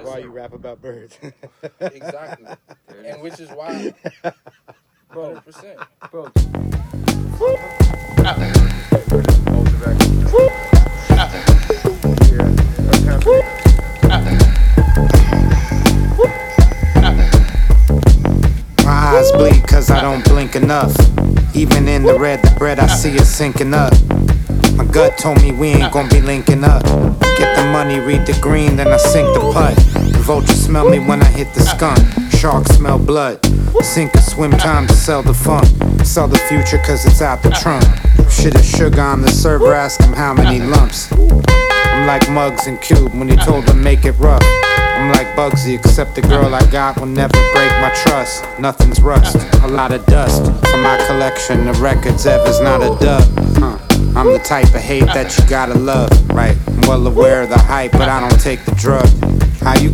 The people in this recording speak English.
why you rap about birds. Exactly. And which is why, 100%. Bro. My eyes bleed cause I don't blink enough. Even in the red, the bread I see is sinking up. My gut told me we ain't gon' be linking up. Get the money, read the green, then I sink the putt. The vultures smell me when I hit the skunk. Sharks smell blood. Sink or swim, time to sell the funk. Sell the future cause it's out the trunk. Shit is sugar on the server, ask him how many lumps. I'm like Muggs and Cube when he told them make it rough. I'm like Bugsy, except the girl I got will never break my trust. Nothing's rust, a lot of dust. For my collection of records, ever's not a dub. I'm the type of hate that you gotta love, right? I'm well aware of the hype, but I don't take the drug. How you